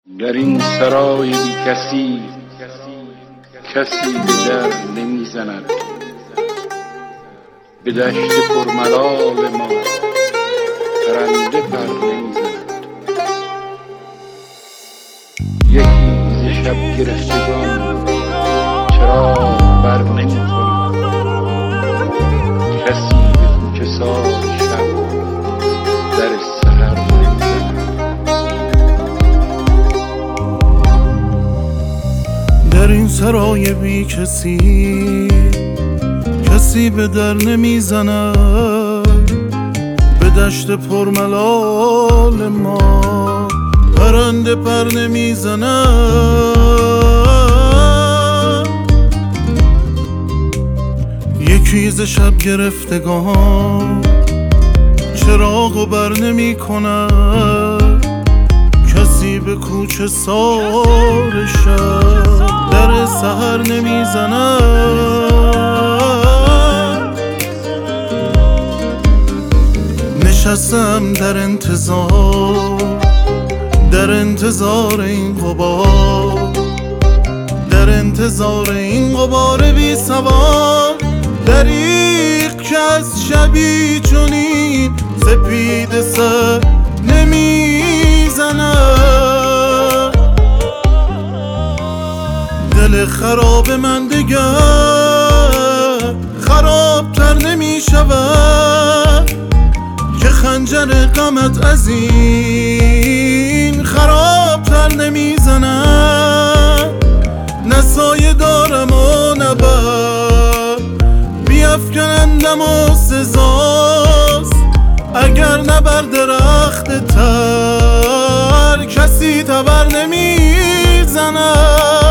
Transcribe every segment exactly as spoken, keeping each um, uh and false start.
در این سرای بی کسی کسی به در نمی زند، به دشت پرملال ما پرنده پر نمی زند. یکی ز شب گرفتگان چراغ بر نمی کند، کسی به کوچه سار شب در سحر نمی زند. در این سرای بی کسی کسی به در نمی زند، به دشت پرملال ما پرنده پر نمی زند. یکی ز شب گرفتگان چراغ بر نمی کند، کسی به کوچه سار شب در سحر نمی زند. نشستم در انتظار در انتظار این غبار در انتظار این غبار بی سوار، دریغ که از شبی چنین سپیده سر نمی زند. دل خراب من دگر خرابتر نمی شود، که خنجر غمت از این خرابتر نمی زند. نه سایه دارم و نه بر بیفکنندم و سزاست، اگر نه بر درخت تر کسی تبر نمی زند.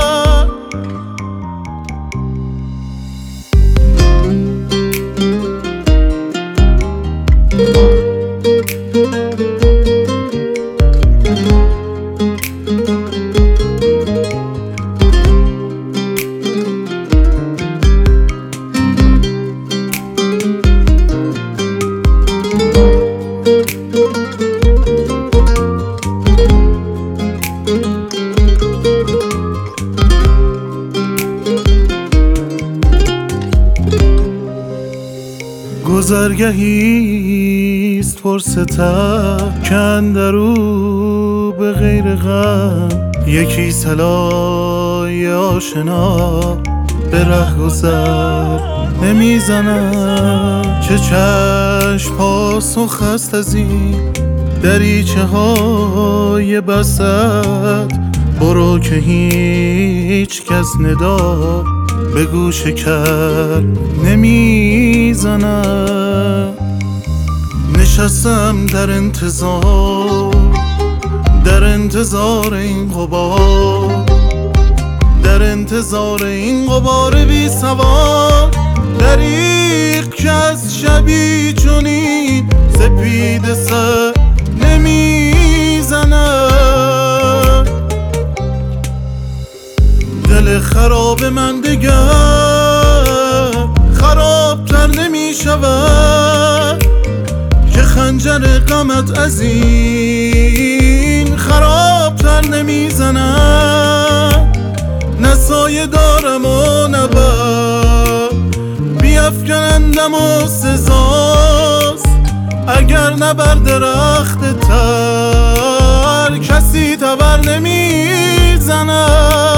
گذرگهیست پرستر که اندرو به غیر غم یکی صلای آشنا به ره گذر نمی زند. چه چشم پاسخ است از این دریچه های بسط، برو که هیچ کس ندا به گوش کر نمی زند. نشستم در انتظار در انتظار این غبار در انتظار این غبار بی سوار، دریغ که از شبی چنین سپیده سر نمی زند. دل خراب من دگر خرابتر نمی شود، که خنجر غمت از این خرابتر نمی زند. نه سایه دارم و نه بر بیفکنندم و سزاست، اگر نه بر درخت تر کسی تبر نمی زند.